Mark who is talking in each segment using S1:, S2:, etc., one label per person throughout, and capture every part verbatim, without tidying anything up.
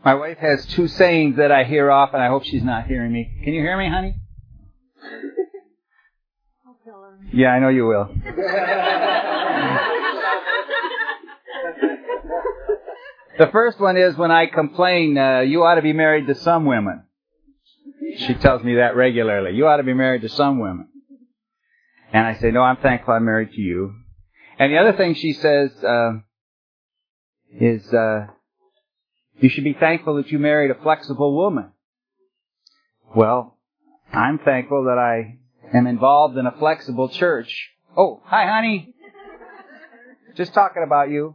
S1: My wife has two sayings that I hear often. I hope she's not hearing me. Can you hear me, honey?
S2: I'll tell her.
S1: Yeah, I know you will. The first one is when I complain, uh, you ought to be married to some women. She tells me that regularly. You ought to be married to some women. And I say, no, I'm thankful I'm married to you. And the other thing she says uh, is, uh, you should be thankful that you married a flexible woman. Well, I'm thankful that I am involved in a flexible church. Oh, hi, honey. Just talking about you.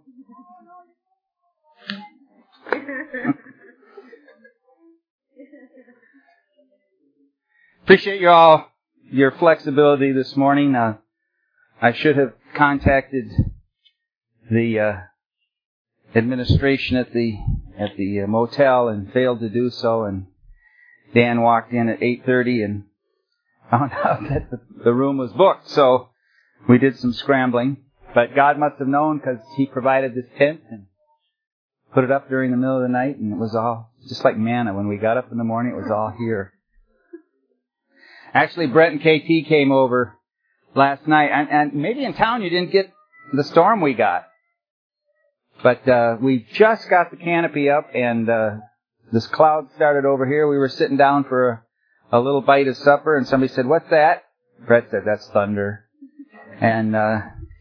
S1: Appreciate you all, your flexibility this morning. Uh, I should have contacted the uh, administration at the at the uh, motel and failed to do so. And Dan walked in at eight thirty and found out that the, the room was booked. So we did some scrambling. But God must have known because He provided this tent and put it up during the middle of the night. And it was all just like manna. When we got up in the morning, it was all here. Actually, Brett and K T came over last night, and, and maybe in town you didn't get the storm we got. But uh, we just got the canopy up, and uh, this cloud started over here. We were sitting down for a, a little bite of supper, and somebody said, "What's that?" Brett said, "That's thunder." And uh,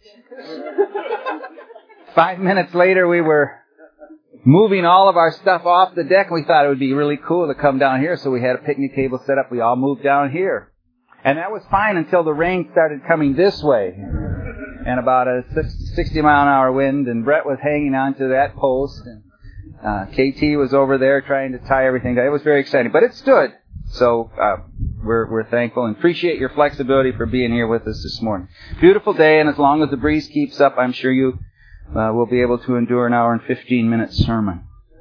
S1: five minutes later, we were moving all of our stuff off the deck. We thought it would be really cool to come down here, so we had a picnic table set up. We all moved down here. And that was fine until the rain started coming this way. And about a sixty mile an hour wind, and Brett was hanging on to that post, and uh, K T was over there trying to tie everything down. It was very exciting, but it stood. So uh, we're we're thankful and appreciate your flexibility for being here with us this morning. Beautiful day, and as long as the breeze keeps up, I'm sure you Uh, we'll be able to endure an hour and fifteen minute sermon.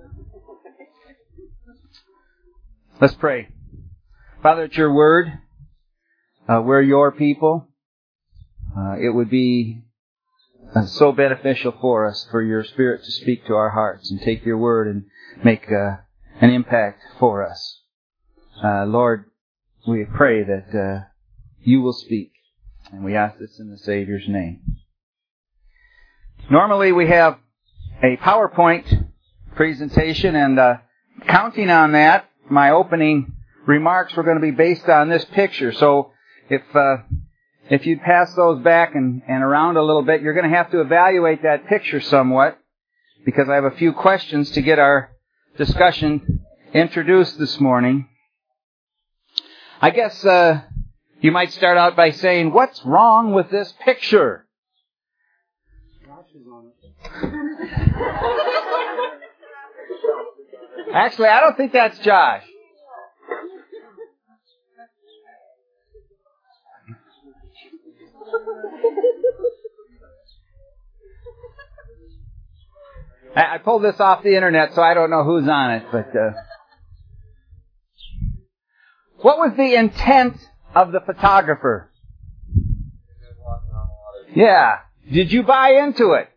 S1: Let's pray. Father, it's your word. Uh, we're your people. Uh, it would be uh, so beneficial for us for your Spirit to speak to our hearts and take your word and make uh, an impact for us. Uh, Lord, we pray that uh, you will speak. And we ask this in the Savior's name. Normally we have a PowerPoint presentation, and uh, counting on that, my opening remarks were going to be based on this picture. So if uh, if you'd pass those back and, and around a little bit, you're going to have to evaluate that picture somewhat, because I have a few questions to get our discussion introduced this morning. I guess uh, you might start out by saying, what's wrong with this picture? Actually, I don't think that's Josh. I, I pulled this off the internet, so I don't know who's on it, but uh, what was the intent of the photographer? Yeah. Did you buy into it?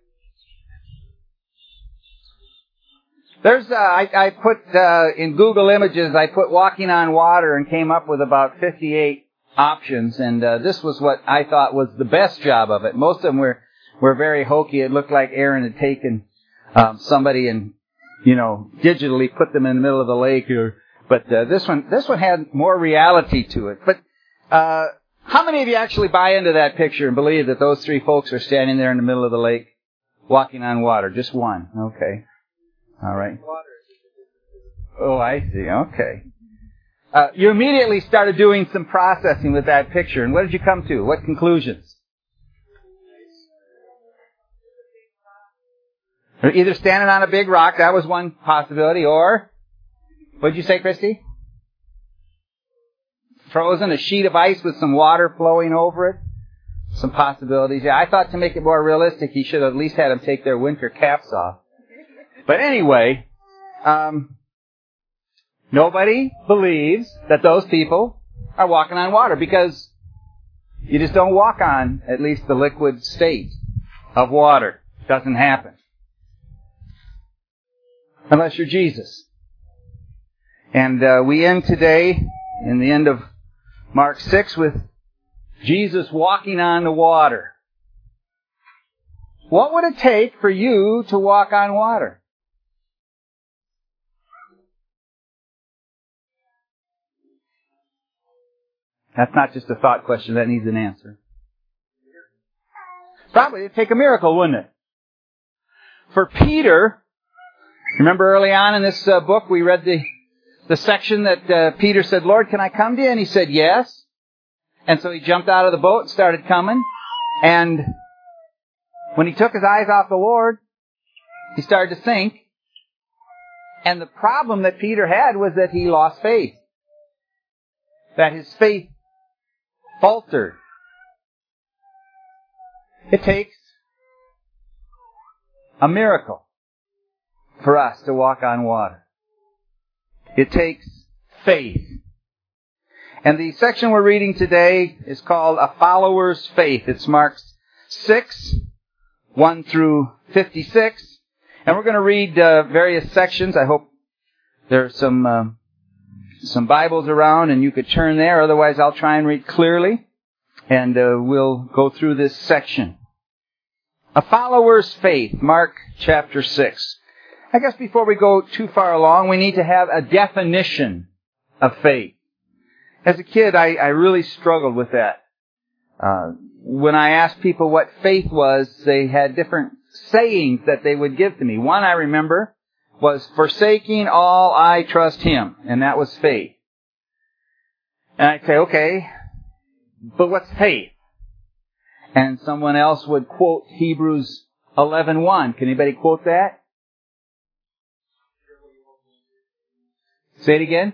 S1: There's, uh, I, I put, uh, in Google Images, I put walking on water and came up with about fifty-eight options, and, uh, this was what I thought was the best job of it. Most of them were, were very hokey. It looked like Aaron had taken, um, somebody and, you know, digitally put them in the middle of the lake, or, but, uh, this one, this one had more reality to it. But, uh, how many of you actually buy into that picture and believe that those three folks are standing there in the middle of the lake walking on water? Just one. Okay. All right. Oh, I see. Okay. Uh, you immediately started doing some processing with that picture. And what did you come to? What conclusions? Either standing on a big rock, that was one possibility, or, what did you say, Christy? Frozen, a sheet of ice with some water flowing over it. Some possibilities. Yeah, I thought to make it more realistic, he should have at least had them take their winter caps off. But anyway, um, nobody believes that those people are walking on water, because you just don't walk on at least the liquid state of water. It doesn't happen. Unless you're Jesus. And uh, we end today in the end of Mark six with Jesus walking on the water. What would it take for you to walk on water? That's not just a thought question, that needs an answer. Probably it'd take a miracle, wouldn't it? For Peter, remember early on in this uh, book we read the, the section that uh, Peter said, Lord, can I come to you? And he said, yes. And so he jumped out of the boat and started coming. And when he took his eyes off the Lord, he started to sink. And the problem that Peter had was that he lost faith. That his faith faltered. It takes a miracle for us to walk on water. It takes faith. And the section we're reading today is called A Follower's Faith. It's Mark six, one through fifty-six. And we're going to read uh, various sections. I hope there's some uh, some Bibles around and you could turn there. Otherwise, I'll try and read clearly. And uh, we'll go through this section. A Follower's Faith, Mark chapter six. I guess before we go too far along, we need to have a definition of faith. As a kid, I, I really struggled with that. Uh, when I asked people what faith was, they had different sayings that they would give to me. One I remember was, forsaking all, I trust Him. And that was faith. And I'd say, okay, but what's faith? And someone else would quote Hebrews eleven one. Can anybody quote that? Say it again.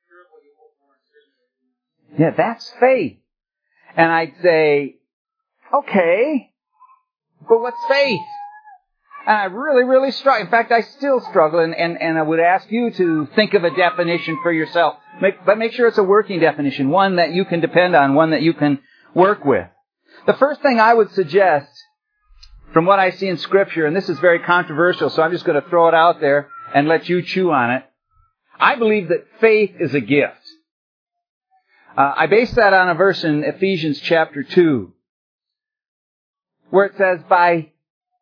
S1: Yeah, that's faith. And I'd say, okay, but what's faith? And I really, really struggle. In fact, I still struggle, and, and, and I would ask you to think of a definition for yourself. Make, but make sure it's a working definition, one that you can depend on, one that you can work with. The first thing I would suggest, from what I see in Scripture, and this is very controversial, so I'm just going to throw it out there and let you chew on it. I believe that faith is a gift. Uh, I base that on a verse in Ephesians chapter two, where it says, by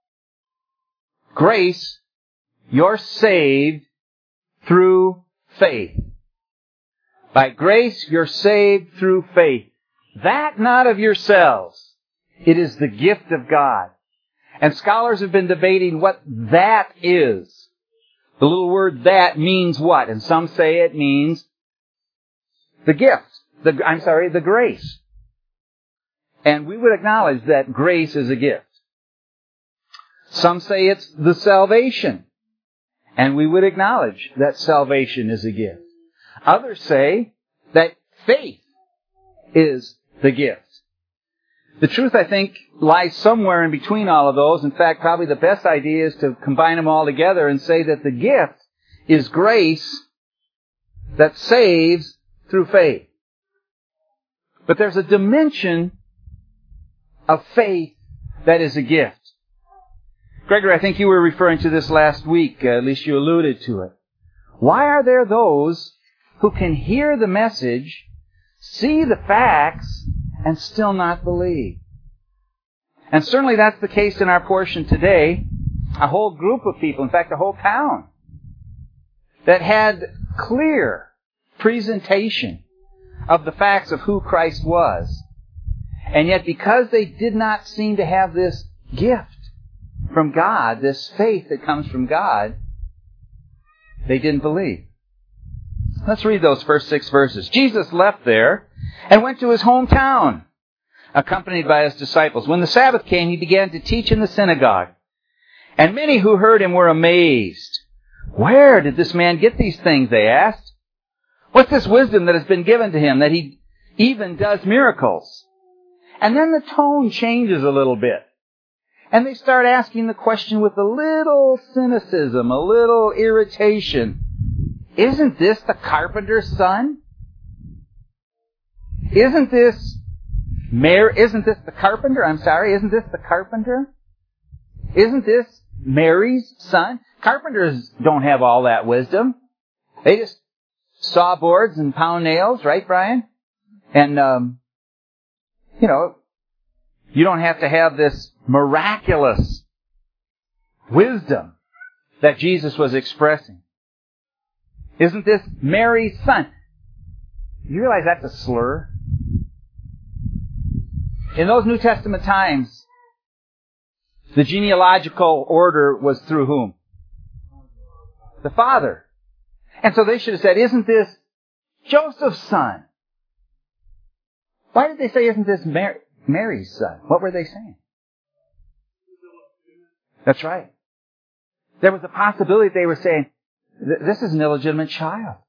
S1: grace, you're saved through faith. By grace, you're saved through faith. That not of yourselves. It is the gift of God. And scholars have been debating what that is. The little word that means what? And some say it means the gift. The, I'm sorry, the grace. And we would acknowledge that grace is a gift. Some say it's the salvation. And we would acknowledge that salvation is a gift. Others say that faith is the gift. The truth, I think, lies somewhere in between all of those. In fact, probably the best idea is to combine them all together and say that the gift is grace that saves through faith. But there's a dimension of faith that is a gift. Gregory, I think you were referring to this last week. Uh, at least you alluded to it. Why are there those who can hear the message, see the facts, and still not believe? And certainly that's the case in our portion today. A whole group of people, in fact a whole town, that had clear presentation of the facts of who Christ was. And yet because they did not seem to have this gift from God, this faith that comes from God, they didn't believe. Let's read those first six verses. Jesus left there and went to his hometown, accompanied by his disciples. When the Sabbath came, he began to teach in the synagogue. And many who heard him were amazed. Where did this man get these things, they asked. What's this wisdom that has been given to him, that he even does miracles? And then the tone changes a little bit. And they start asking the question with a little cynicism, a little irritation. Isn't this the carpenter's son? Isn't this Mary? Isn't this the carpenter? I'm sorry, isn't this the carpenter? Isn't this Mary's son? Carpenters don't have all that wisdom. They just saw boards and pound nails, right, Brian? And, um, you know, you don't have to have this miraculous wisdom that Jesus was expressing. Isn't this Mary's son? You realize that's a slur? In those New Testament times, the genealogical order was through whom? The father. And so they should have said, isn't this Joseph's son? Why did they say, isn't this Mary, Mary's son? What were they saying? That's right. There was a possibility they were saying, this is an illegitimate child.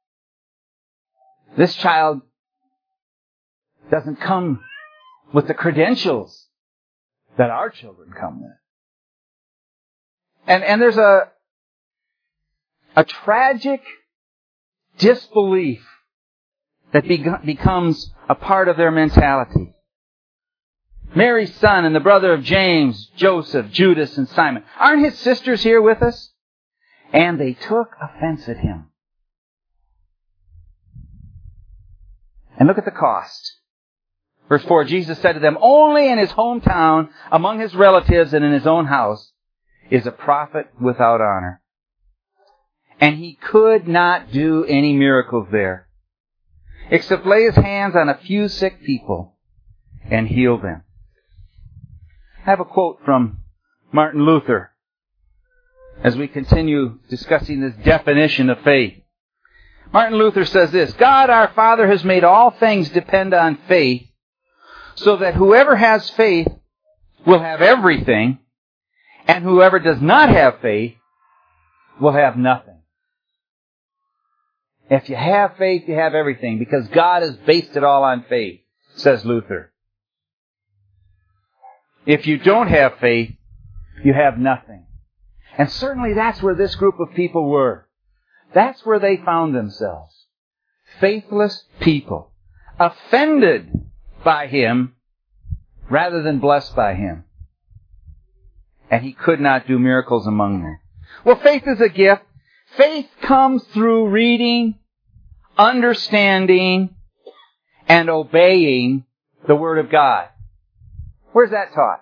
S1: This child doesn't come with the credentials that our children come with. And, and there's a, a tragic disbelief that be, becomes a part of their mentality. Mary's son and the brother of James, Joseph, Judas, and Simon. Aren't his sisters here with us? And they took offense at him. And look at the cost. Verse four, Jesus said to them, only in his hometown, among his relatives and in his own house, is a prophet without honor. And he could not do any miracles there, except lay his hands on a few sick people and heal them. I have a quote from Martin Luther as we continue discussing this definition of faith. Martin Luther says this, God our Father has made all things depend on faith, so that whoever has faith will have everything, and whoever does not have faith will have nothing. If you have faith, you have everything, because God has based it all on faith, says Luther. If you don't have faith, you have nothing. And certainly that's where this group of people were. That's where they found themselves. Faithless people. Offended by him rather than blessed by him. And he could not do miracles among them. Well, faith is a gift. Faith comes through reading, understanding, and obeying the Word of God. Where's that taught?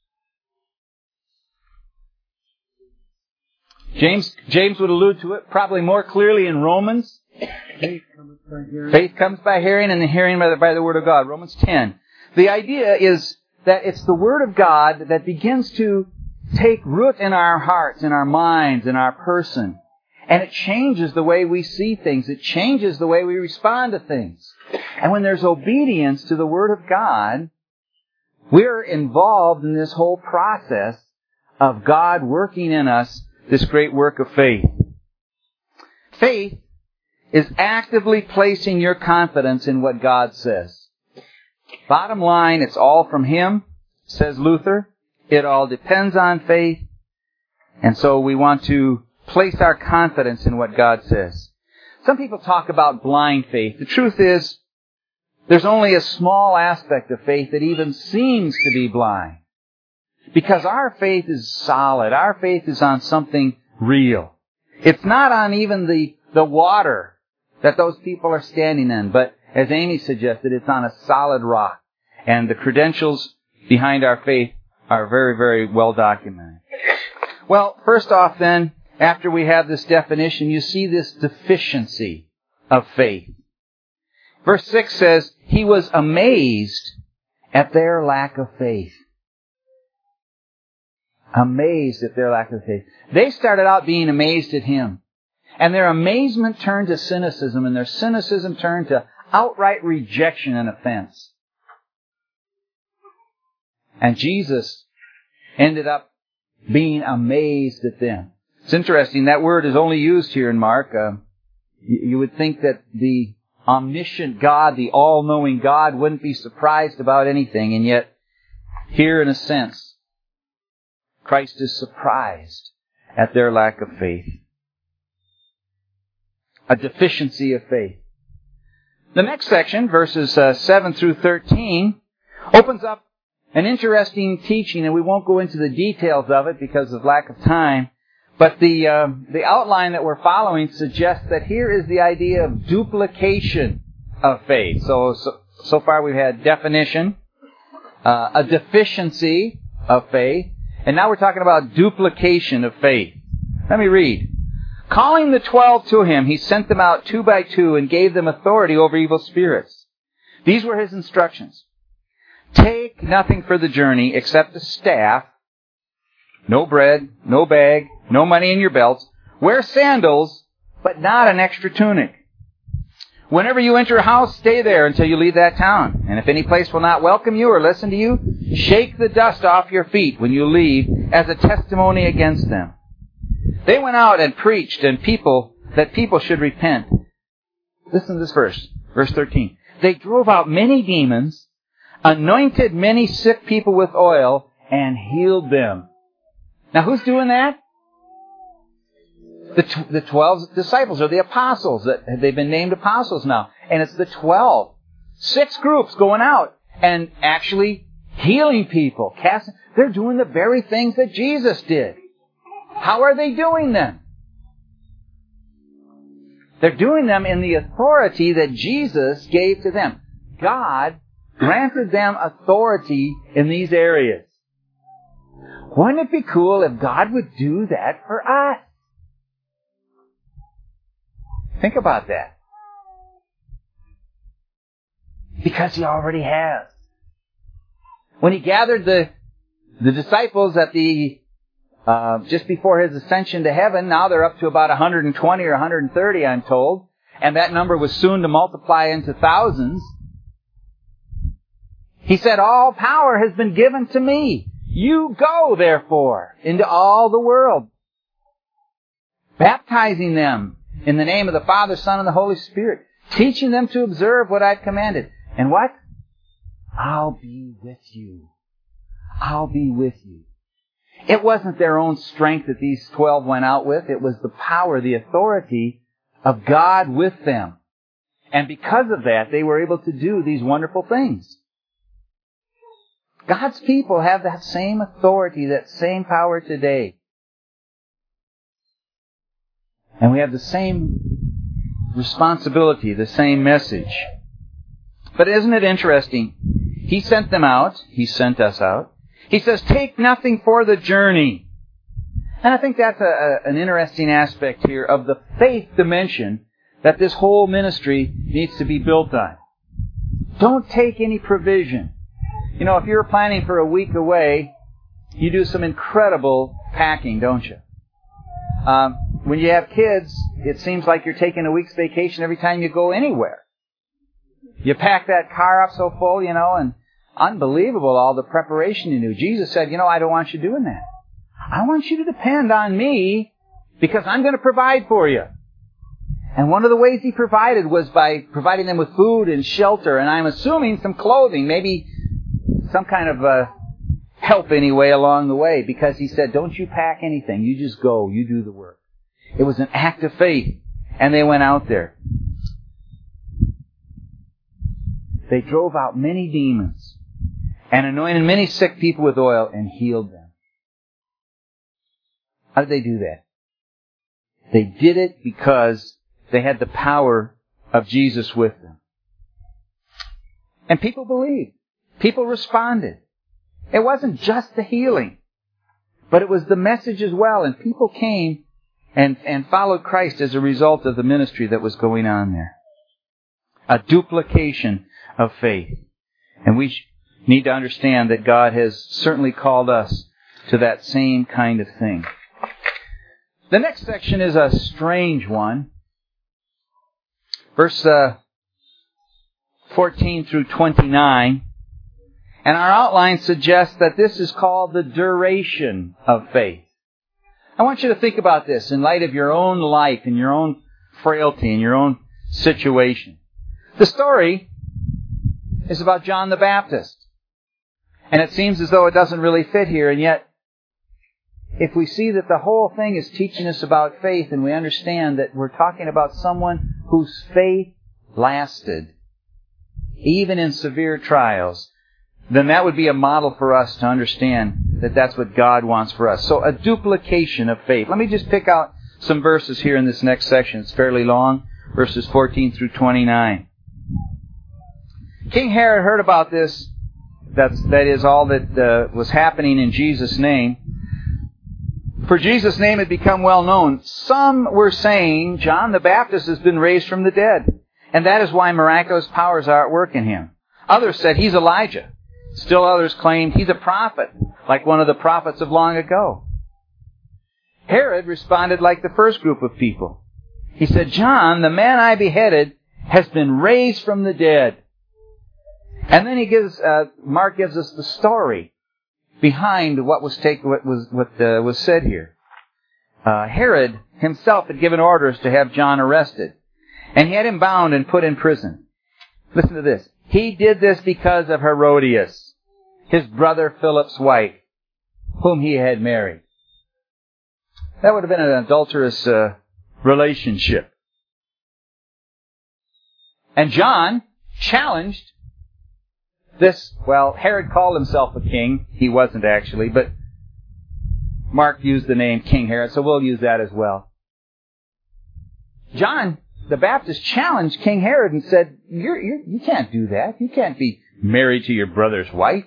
S1: James, James would allude to it probably more clearly in Romans.
S2: Faith comes by hearing.
S1: Faith comes by hearing, and the hearing by the, by the Word of God. Romans ten. The idea is that it's the Word of God that begins to take root in our hearts, in our minds, in our person. And it changes the way we see things. It changes the way we respond to things. And when there's obedience to the Word of God, we're involved in this whole process of God working in us this great work of faith. Faith is actively placing your confidence in what God says. Bottom line, it's all from Him, says Luther. It all depends on faith. And so we want to place our confidence in what God says. Some people talk about blind faith. The truth is, there's only a small aspect of faith that even seems to be blind. Because our faith is solid. Our faith is on something real. It's not on even the, the water that those people are standing in, but as Amy suggested, it's on a solid rock. And the credentials behind our faith are very, very well documented. Well, first off then, after we have this definition, you see this deficiency of faith. Verse six says, He was amazed at their lack of faith. Amazed at their lack of faith. They started out being amazed at Him. And their amazement turned to cynicism, and their cynicism turned to outright rejection and offense. And Jesus ended up being amazed at them. It's interesting, that word is only used here in Mark. Uh, you, you would think that the omniscient God, the all-knowing God, wouldn't be surprised about anything, and yet, here in a sense, Christ is surprised at their lack of faith. A deficiency of faith. The next section, verses uh, seven through thirteen, opens up an interesting teaching, and we won't go into the details of it because of lack of time. But the uh, the outline that we're following suggests that here is the idea of duplication of faith. So so, so far we've had definition, uh, a deficiency of faith, and now we're talking about duplication of faith. Let me read. Calling the twelve to him, he sent them out two by two and gave them authority over evil spirits. These were his instructions. Take nothing for the journey except a staff, no bread, no bag, no money in your belts. Wear sandals, but not an extra tunic. Whenever you enter a house, stay there until you leave that town. And if any place will not welcome you or listen to you, shake the dust off your feet when you leave as a testimony against them. They went out and preached and people that people should repent. Listen to this verse, verse thirteen. They drove out many demons, anointed many sick people with oil, and healed them. Now who's doing that? The, t- the twelve disciples, or the apostles. That they've been named apostles now. And it's the twelve. Six groups going out and actually healing people. Casting, they're doing the very things that Jesus did. How are they doing them? They're doing them in the authority that Jesus gave to them. God granted them authority in these areas. Wouldn't it be cool if God would do that for us? Think about that. Because He already has. When He gathered the, the disciples at the Uh, just before His ascension to heaven, now they're up to about one hundred twenty or one hundred thirty, I'm told. And that number was soon to multiply into thousands. He said, all power has been given to me. You go, therefore, into all the world, baptizing them in the name of the Father, Son, and the Holy Spirit, teaching them to observe what I've commanded. And what? I'll be with you. I'll be with you. It wasn't their own strength that these twelve went out with. It was the power, the authority of God with them. And because of that, they were able to do these wonderful things. God's people have that same authority, that same power today. And we have the same responsibility, the same message. But isn't it interesting? He sent them out. He sent us out. He says, take nothing for the journey. And I think that's a, a, an interesting aspect here of the faith dimension that this whole ministry needs to be built on. Don't take any provision. You know, if you're planning for a week away, you do some incredible packing, don't you? Um, when you have kids, it seems like you're taking a week's vacation every time you go anywhere. You pack that car up so full, you know, and unbelievable, all the preparation you do. Jesus said, you know, I don't want you doing that. I want you to depend on me because I'm going to provide for you. And one of the ways He provided was by providing them with food and shelter, and I'm assuming some clothing, maybe some kind of uh, help anyway along the way, because He said, don't you pack anything. You just go. You do the work. It was an act of faith, and they went out there. They drove out many demons and anointed many sick people with oil and healed them. How did they do that? They did it because they had the power of Jesus with them. And people believed. People responded. It wasn't just the healing, but it was the message as well. And people came and, and followed Christ as a result of the ministry that was going on there. A duplication of faith. And we need to understand that God has certainly called us to that same kind of thing. The next section is a strange one. Verse uh, fourteen through twenty-nine. And our outline suggests that this is called the duration of faith. I want you to think about this in light of your own life and your own frailty and your own situation. The story is about John the Baptist. And it seems as though it doesn't really fit here, and yet if we see that the whole thing is teaching us about faith, and we understand that we're talking about someone whose faith lasted, even in severe trials, then that would be a model for us to understand that that's what God wants for us. So a duplication of faith. Let me just pick out some verses here in this next section. It's fairly long, verses fourteen through twenty-nine. King Herod heard about this. That's, that is all that uh, was happening in Jesus' name. For Jesus' name had become well known. Some were saying John the Baptist has been raised from the dead, and that is why miraculous powers are at work in him. Others said he's Elijah. Still others claimed he's a prophet, like one of the prophets of long ago. Herod responded like the first group of people. He said, John, the man I beheaded, has been raised from the dead. And then he gives, uh, Mark gives us the story behind what was taken, what was what uh, was said here. Uh, Herod himself had given orders to have John arrested, and he had him bound and put in prison. Listen to this. He did this because of Herodias, his brother Philip's wife, whom he had married. That would have been an adulterous uh, relationship. And John challenged this. Well, Herod called himself a king. He wasn't actually, but Mark used the name King Herod, so we'll use that as well. John the Baptist challenged King Herod and said, you're, you're, you can't do that. You can't be married to your brother's wife.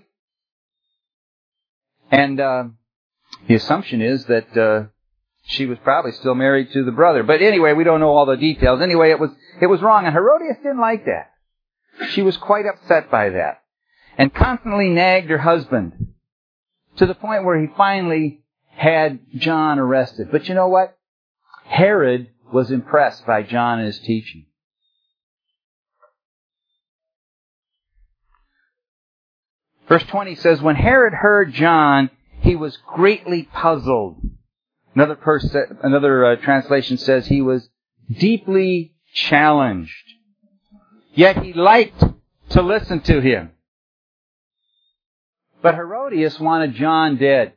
S1: And uh, the assumption is that uh, she was probably still married to the brother. But anyway, we don't know all the details. Anyway, it was it was wrong, and Herodias didn't like that. She was quite upset by that, and constantly nagged her husband to the point where he finally had John arrested. But you know what? Herod was impressed by John and his teaching. Verse twenty says, when Herod heard John, he was greatly puzzled. Another, pers- another uh, translation says he was deeply challenged. Yet he liked to listen to him. But Herodias wanted John dead,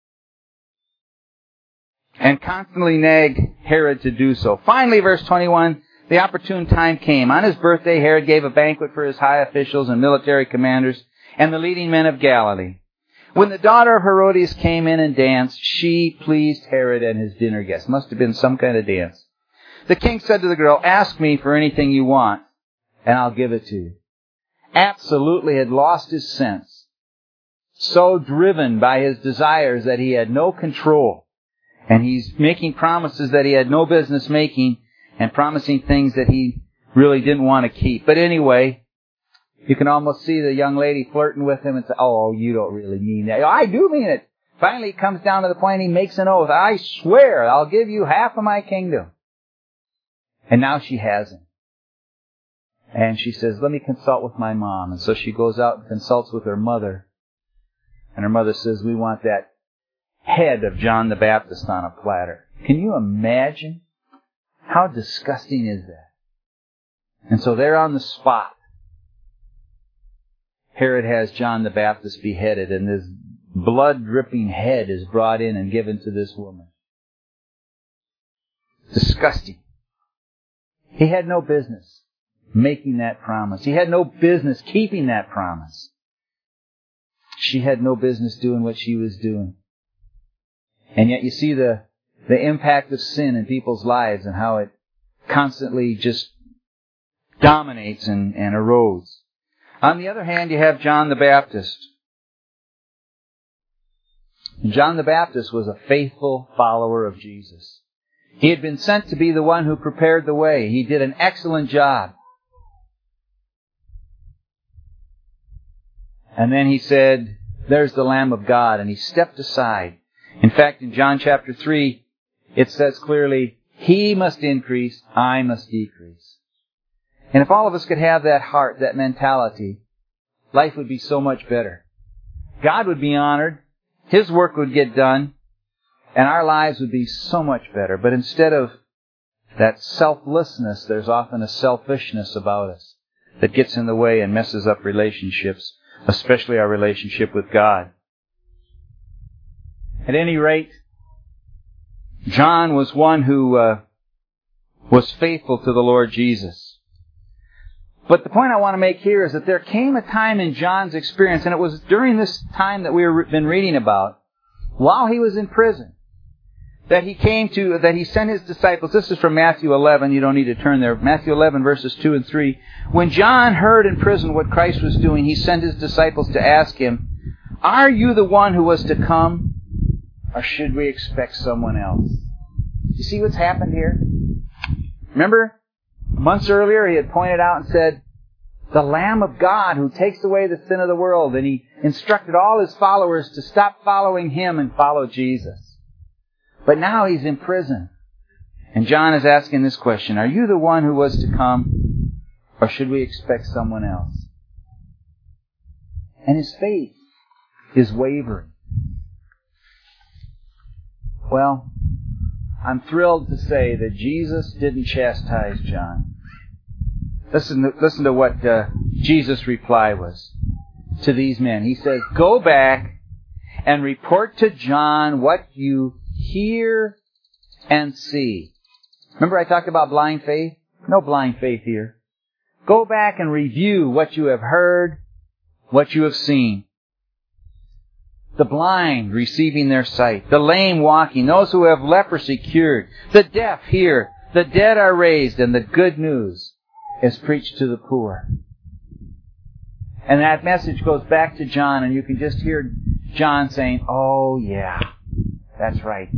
S1: and constantly nagged Herod to do so. Finally, verse twenty-one, the opportune time came. On his birthday, Herod gave a banquet for his high officials and military commanders and the leading men of Galilee. When the daughter of Herodias came in and danced, she pleased Herod and his dinner guests. Must have been some kind of dance. The king said to the girl, ask me for anything you want, and I'll give it to you. Absolutely had lost his sense, so driven by his desires that he had no control. And he's making promises that he had no business making, and promising things that he really didn't want to keep. But anyway, you can almost see the young lady flirting with him and say, oh, you don't really mean that. I do mean it. Finally, it comes down to the point he makes an oath. I swear I'll give you half of my kingdom. And now she has him. And she says, let me consult with my mom. And so she goes out and consults with her mother. And her mother says, we want that head of John the Baptist on a platter. Can you imagine? How disgusting is that? And so there on the spot, Herod has John the Baptist beheaded, and this blood-dripping head is brought in and given to this woman. Disgusting. He had no business making that promise. He had no business keeping that promise. She had no business doing what she was doing. And yet you see the, the impact of sin in people's lives and how it constantly just dominates and, and erodes. On the other hand, you have John the Baptist. And John the Baptist was a faithful follower of Jesus. He had been sent to be the one who prepared the way. He did an excellent job. And then he said, there's the Lamb of God, and he stepped aside. In fact, in John chapter three, it says clearly, he must increase, I must decrease. And if all of us could have that heart, that mentality, life would be so much better. God would be honored, his work would get done, and our lives would be so much better. But instead of that selflessness, there's often a selfishness about us that gets in the way and messes up relationships, especially our relationship with God. At any rate, John was one who uh, was faithful to the Lord Jesus. But the point I want to make here is that there came a time in John's experience, and it was during this time that we've been reading about, while he was in prison, that he came to, that he sent his disciples. This is from Matthew eleven. You don't need to turn there. Matthew eleven, verses two and three. When John heard in prison what Christ was doing, he sent his disciples to ask him, "Are you the one who was to come, or should we expect someone else?" You see what's happened here? Remember, months earlier he had pointed out and said, the Lamb of God who takes away the sin of the world, and he instructed all his followers to stop following him and follow Jesus. But now he's in prison. And John is asking this question, are you the one who was to come, or should we expect someone else? And his faith is wavering. Well, I'm thrilled to say that Jesus didn't chastise John. Listen to, listen to what uh, Jesus' reply was to these men. He says, "Go back and report to John what you hear and see." Remember I talked about blind faith? No blind faith here. Go back and review what you have heard, what you have seen. The blind receiving their sight, the lame walking, those who have leprosy cured, the deaf hear, the dead are raised, and the good news is preached to the poor. And that message goes back to John, and you can just hear John saying, "Oh yeah, that's right."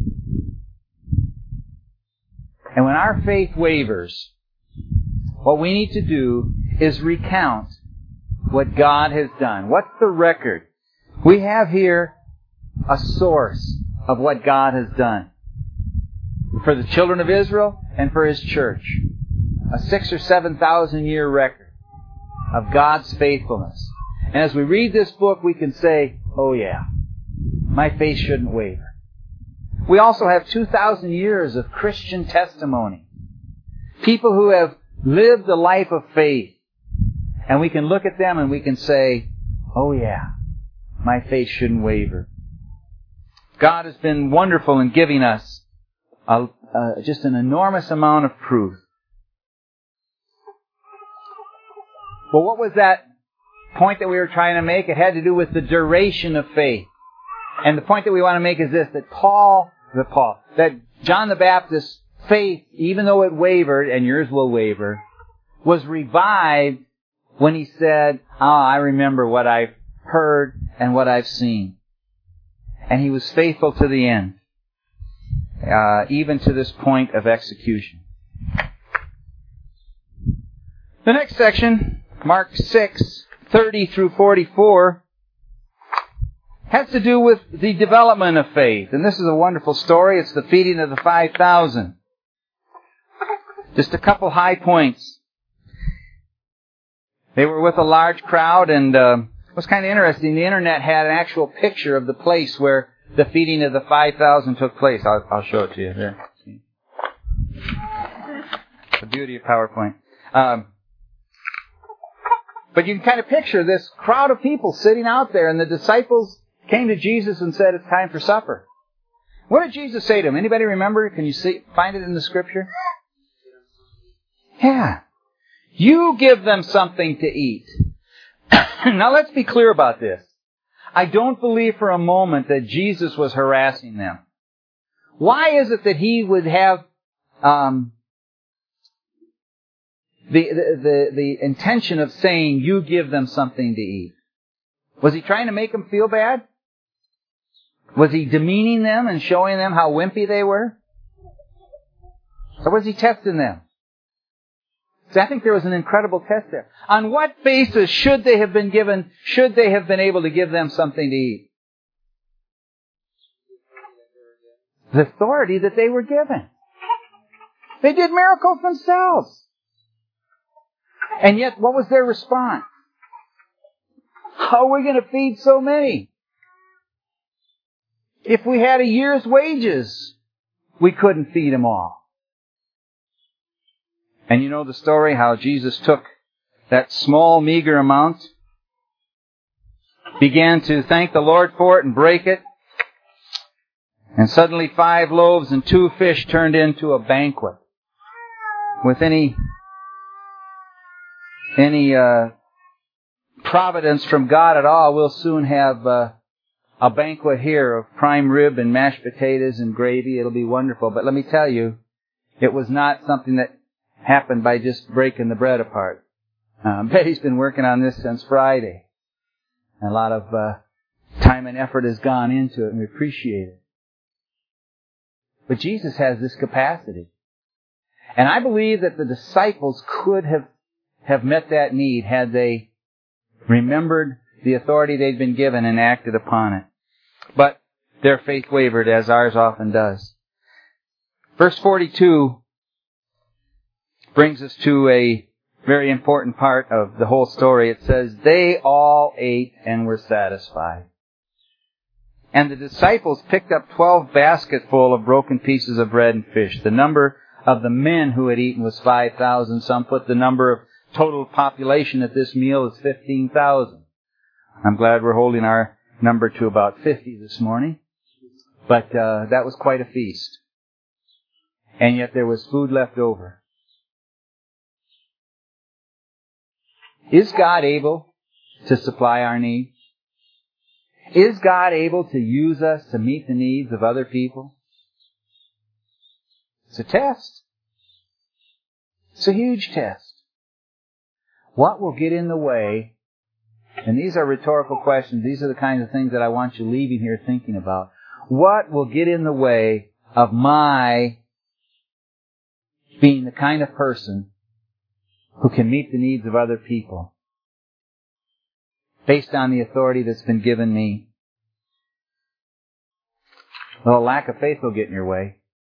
S1: And when our faith wavers, what we need to do is recount what God has done. What's the record? We have here a source of what God has done for the children of Israel and for His church. A six or seven thousand year record of God's faithfulness. And as we read this book, we can say, "Oh yeah, my faith shouldn't waver." We also have two thousand years of Christian testimony. People who have lived a life of faith. And we can look at them and we can say, "Oh yeah, my faith shouldn't waver." God has been wonderful in giving us a, uh, just an enormous amount of proof. Well, what was that point that we were trying to make? It had to do with the duration of faith. And the point that we want to make is this, that Paul, the Paul, that John the Baptist's faith, even though it wavered, and yours will waver, was revived when he said, "Ah, I remember what I've heard and what I've seen." And he was faithful to the end, uh, even to this point of execution. The next section, Mark six, thirty through forty-four, has to do with the development of faith. And this is a wonderful story. It's the feeding of the five thousand. Just a couple high points. They were with a large crowd, and uh, it was kind of interesting. The internet had an actual picture of the place where the feeding of the five thousand took place. I'll, I'll show it to you there. The beauty of PowerPoint. Um, but you can kind of picture this crowd of people sitting out there, and the disciples came to Jesus and said, "It's time for supper." What did Jesus say to them? Anybody remember? Can you see, find it in the Scripture? Yeah. You give them something to eat. Now let's be clear about this. I don't believe for a moment that Jesus was harassing them. Why is it that He would have um, the, the, the, the intention of saying, "You give them something to eat"? Was He trying to make them feel bad? Was He demeaning them and showing them how wimpy they were? Or was He testing them? So I think there was an incredible test there. On what basis should they have been given, should they have been able to give them something to eat? The authority that they were given. They did miracles themselves. And yet, what was their response? How are we going to feed so many? If we had a year's wages, we couldn't feed them all. And you know the story, how Jesus took that small, meager amount, began to thank the Lord for it and break it, and suddenly five loaves and two fish turned into a banquet with any any uh, providence from God at all, we'll soon have uh, a banquet here of prime rib and mashed potatoes and gravy. It'll be wonderful. But let me tell you, it was not something that happened by just breaking the bread apart. Um, Betty's been working on this since Friday. A lot of uh, time and effort has gone into it, and we appreciate it. But Jesus has this capacity. And I believe that the disciples could have, have met that need had they remembered the authority they'd been given and acted upon it. But their faith wavered, as ours often does. Verse forty-two brings us to a very important part of the whole story. It says, they all ate and were satisfied. And the disciples picked up twelve basketful of broken pieces of bread and fish. The number of the men who had eaten was five thousand. Some put the number of total population at this meal as fifteen thousand. I'm glad we're holding our number to about fifty this morning. But uh, that was quite a feast. And yet there was food left over. Is God able to supply our needs? Is God able to use us to meet the needs of other people? It's a test. It's a huge test. What will get in the way? And these are rhetorical questions. These are the kinds of things that I want you leaving here thinking about. What will get in the way of my being the kind of person who can meet the needs of other people based on the authority that's been given me? Well, a lack of faith will get in your way.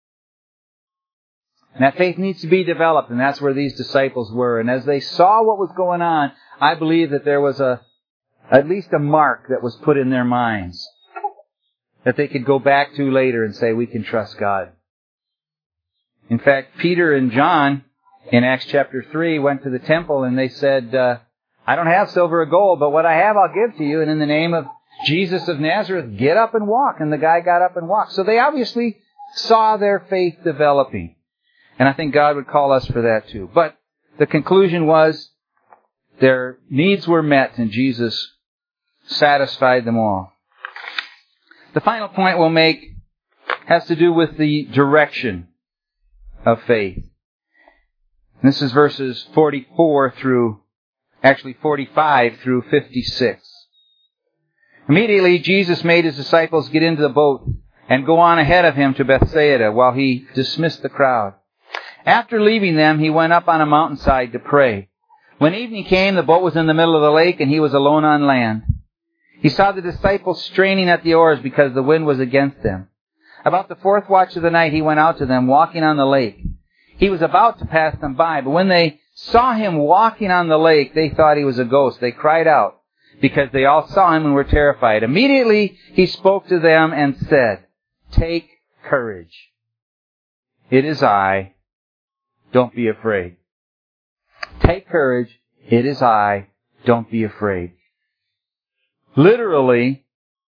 S1: And that faith needs to be developed, and that's where these disciples were. And as they saw what was going on, I believe that there was a at least a mark that was put in their minds that they could go back to later and say, we can trust God. In fact, Peter and John in Acts chapter three went to the temple and they said, uh, I don't have silver or gold, but what I have I'll give to you. And in the name of Jesus of Nazareth, get up and walk. And the guy got up and walked. So they obviously saw their faith developing. And I think God would call us for that too. But the conclusion was their needs were met and Jesus satisfied them all. The final point we'll make has to do with the direction of faith. And this is verses forty-four through, actually forty-five through fifty-six. Immediately Jesus made his disciples get into the boat and go on ahead of him to Bethsaida while he dismissed the crowd. After leaving them, he went up on a mountainside to pray. When evening came, the boat was in the middle of the lake and he was alone on land. He saw the disciples straining at the oars because the wind was against them. About the fourth watch of the night, he went out to them walking on the lake. He was about to pass them by, but when they saw him walking on the lake, they thought he was a ghost. They cried out because they all saw him and were terrified. Immediately, he spoke to them and said, "Take courage. It is I. Don't be afraid." Take courage. It is I. Don't be afraid. Literally,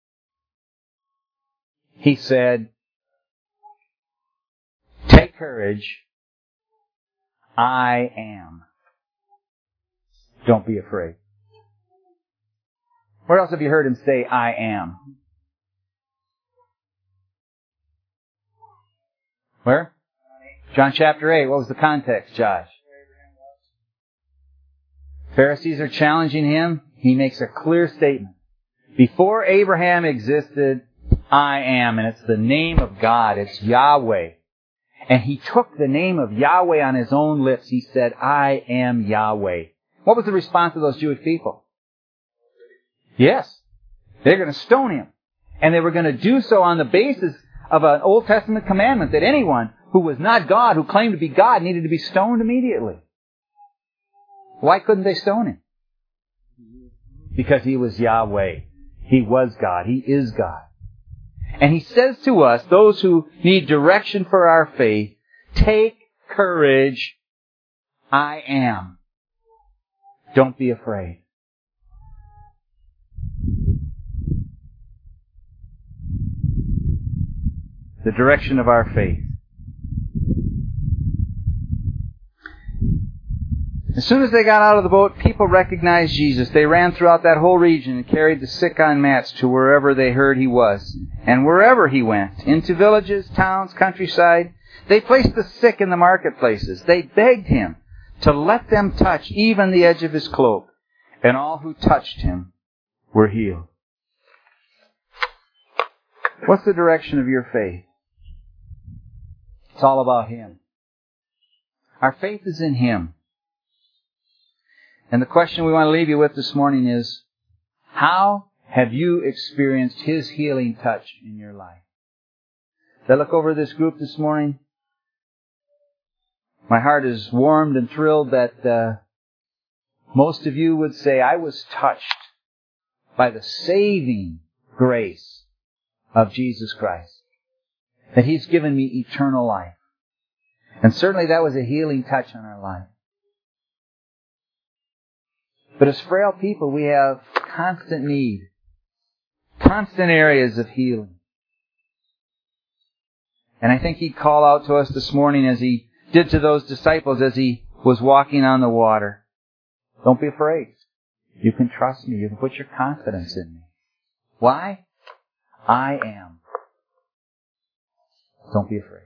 S1: he said, take courage. I am. Don't be afraid. Where else have you heard him say, I am? Where? John chapter eight. What was the context, Josh? Pharisees are challenging him. He makes a clear statement. Before Abraham existed, I am. And it's the name of God. It's Yahweh. And he took the name of Yahweh on his own lips. He said, I am Yahweh. What was the response of those Jewish people? Yes. They're going to stone him. And they were going to do so on the basis of an Old Testament commandment that anyone who was not God, who claimed to be God, needed to be stoned immediately. Why couldn't they stone him? Because he was Yahweh. He was God. He is God. And he says to us, those who need direction for our faith, take courage. I am. Don't be afraid. The direction of our faith. As soon as they got out of the boat, people recognized Jesus. They ran throughout that whole region and carried the sick on mats to wherever they heard He was. And wherever He went, into villages, towns, countryside, they placed the sick in the marketplaces. They begged Him to let them touch even the edge of His cloak. And all who touched Him were healed. What's the direction of your faith? It's all about Him. Our faith is in Him. And the question we want to leave you with this morning is, how have you experienced His healing touch in your life? As I look over this group this morning, my heart is warmed and thrilled that uh, most of you would say, I was touched by the saving grace of Jesus Christ. That He's given me eternal life. And certainly that was a healing touch on our life. But as frail people, we have constant need. Constant areas of healing. And I think He'd call out to us this morning as He did to those disciples as He was walking on the water. Don't be afraid. You can trust me. You can put your confidence in me. Why? I am. Don't be afraid.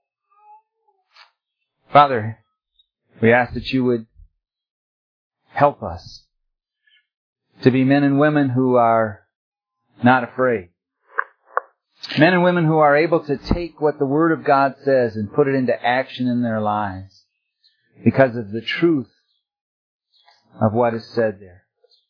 S1: Father, we ask that You would help us to be men and women who are not afraid. Men and women who are able to take what the Word of God says and put it into action in their lives because of the truth of what is said there.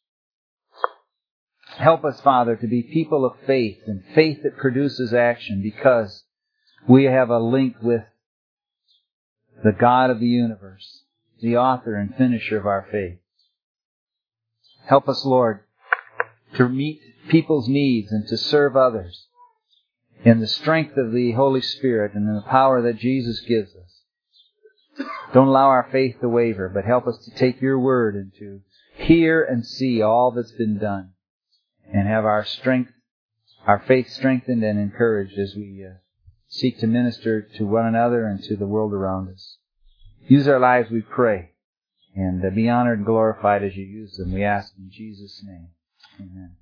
S1: Help us, Father, to be people of faith and faith that produces action because we have a link with the God of the universe, the author and finisher of our faith. Help us, Lord, to meet people's needs and to serve others in the strength of the Holy Spirit and in the power that Jesus gives us. Don't allow our faith to waver, but help us to take Your Word and to hear and see all that's been done and have our strength, our faith strengthened and encouraged as we uh, seek to minister to one another and to the world around us. Use our lives, we pray, and uh, be honored and glorified as You use them. We ask in Jesus' name. Amen.